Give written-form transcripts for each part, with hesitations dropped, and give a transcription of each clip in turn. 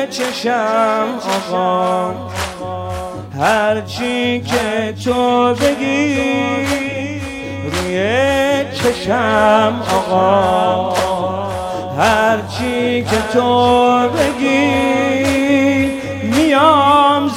چشم آقا، هرچی که تو بگی روی چشم آقا، هرچی که تو بگی میام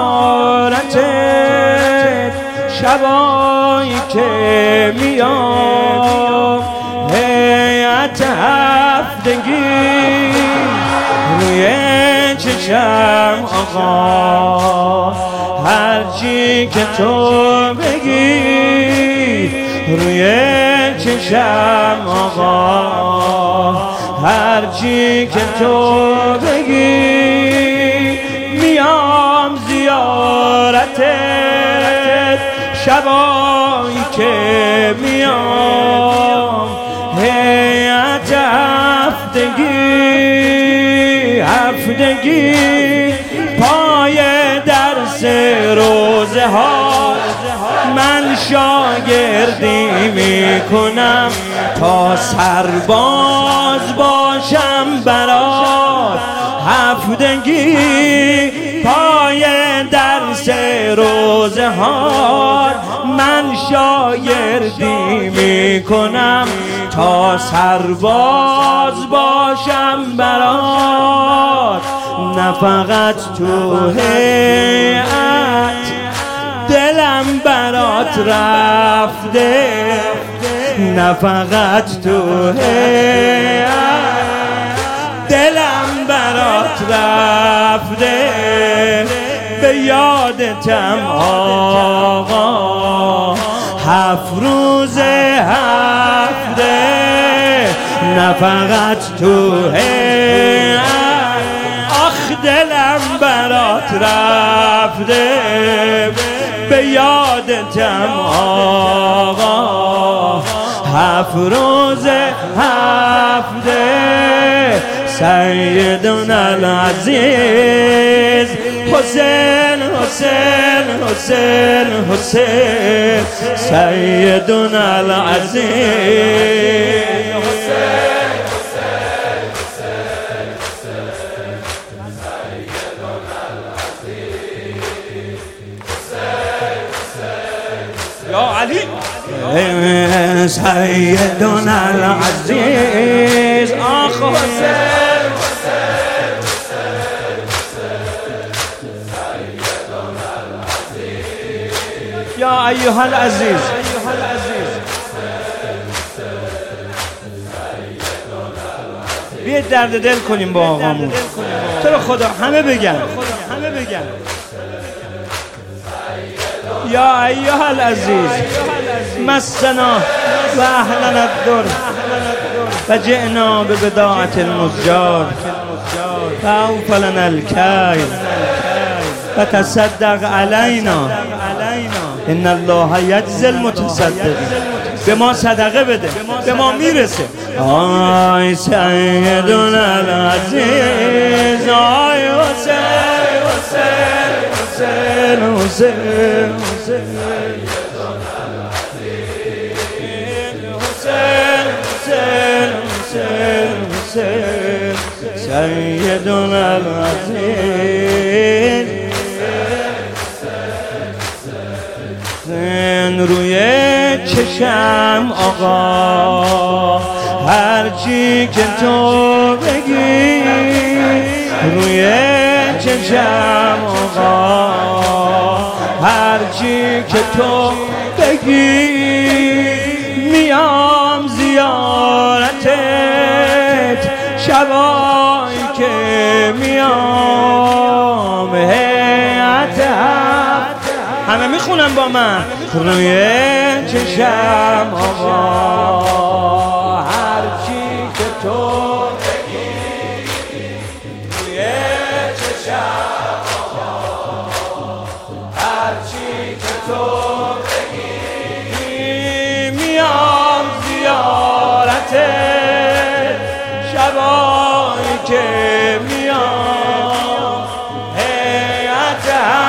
زیارتت، شبایی که میام هیئت هفتگی روی چشم آقا، هرچی که تو بگی روی چشم آقا، هرچی که تو بگی میام زیارتت، شبایی که میام هیئت هفتگی پای درس روزه ها من شاگردی میکنم تا سرباز باشم برات، هفتگی پای درس روزه ها من شاگردی میکنم تا سرباز باشم برات، نه فقط تو هیئت دلم برات رفته، نه فقط تو هیئت دلم برات رفته، به یادتم آقا 7 روز هفته، نه فقط تو هیئت آخ دلم برات رفته، به یادتم آقا 7 روز هفته، سیدنا العزیز حسین حسین حسین حسین، سیدنا العزیز حسین حسین حسین سیدنا العزیز حسین یا علی، سیدنا العزیز آخ حسین یا ایها العزیز، بیاید درد دل کنیم با آقامون، تو رو خدا همه بگن یا ایها العزیز مسنا و اهلنا الدر و جئنا ببضاعة المزجار و اوف لنا الکیل و تصدق علینا ان الله یجزی المتصدقین، به ما صدقه بده، به ما میرسه. آی سیدنا العزیز، آی حسین حسین حسین حسین حسین سیدنا العزیز، روی چشم آقا، هرچی که تو بگی روی چشم آقا، هرچی که تو بگی میام زیارتت، شبایی که میام هیئت همه میخونم با من روی چشم آقا، هرچی که تو بگی روی چشم آقا، هرچی که تو بگی میام زیارتت، شبایی که میام هیئت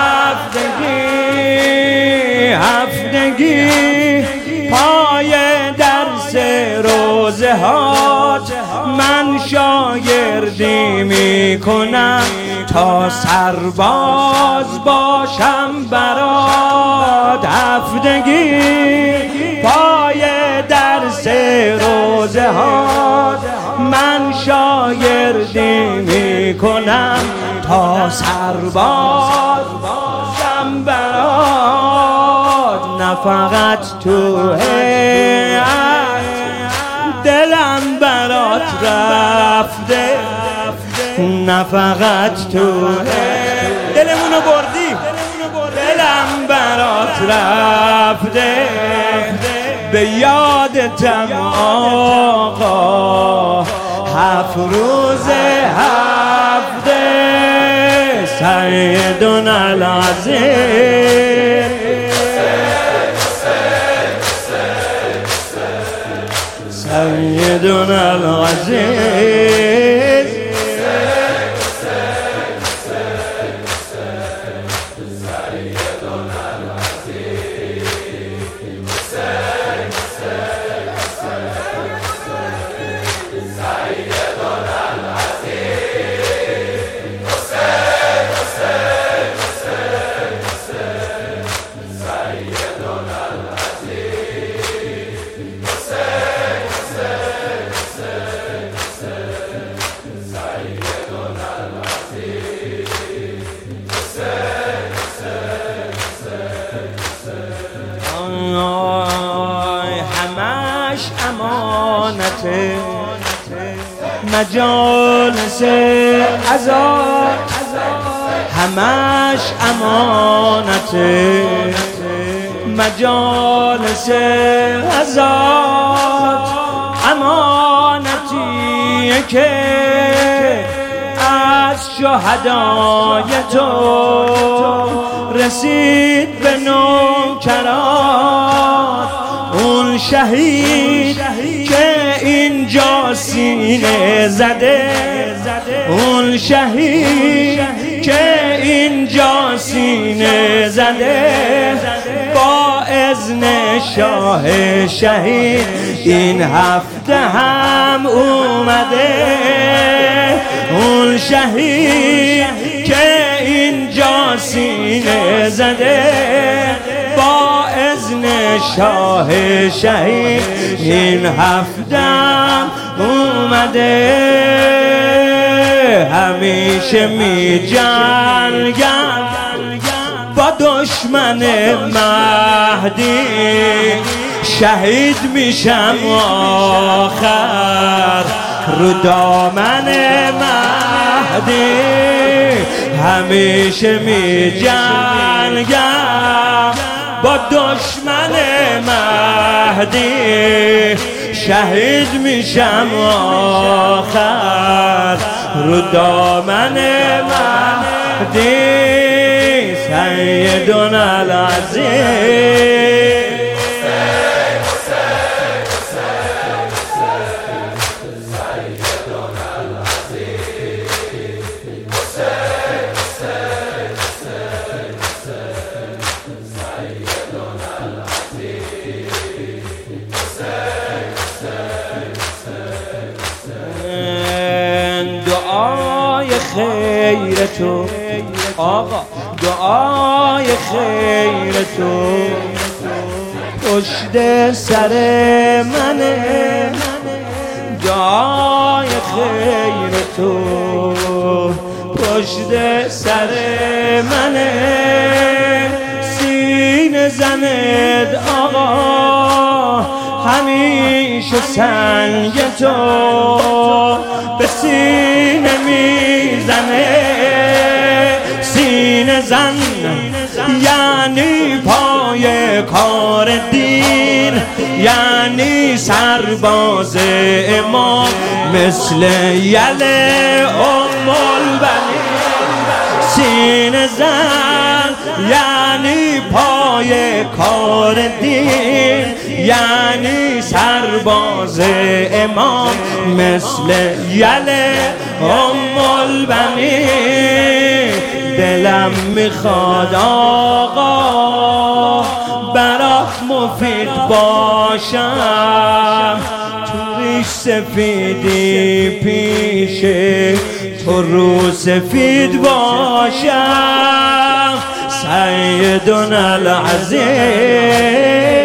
هفتگی پای درس روزه هات من شاگردی می کنم تا سرباز باشم برات هفتگی پای درس روزه ها من شاگردی می کنم تا سرباز باشم برات نه فقط تو دلم برات رفته نه فقط تو دلمونو بردی دلم برات رفته به یادتم آقا 7 روز هفته سیدنا العظیم سیدنا العزیز همش امانته مجالس عزا همش امانته مجالس عزا امانتی که از شهدای تو رسید به نوکرات اون شهید که اینجا سینه زده اون شهید که اینجا سینه زده با اذن شاه شهید این هفته هم اومده اون شهید که اینجا سینه زده با اذن شاه شهید این هفته هم اومده همیشه می جنگم با دشمن مهدی شهید میشم آخر رو دامن مهدی همیشه می جنگم با دشمن مهدی شهید میشم آخر رو دامن مهدی سیدنا العزیز دعای خیر تو آقا دعای خیر تو پشت سر منه دعای خیر تو پشت سر منه سینه زند آقا همیشه سنگ تو به سینه میزنه سینه زن یعنی پای کار دین یعنی سرباز امام مثل یله ام البنین سینه زن یعنی پای کار دین یعنی سرباز امام مثل یله ام البنین دلم میخواد آقا برات مفید باشم تو ریش سفیدی پیش رو سفید باشم سیدنا العزیز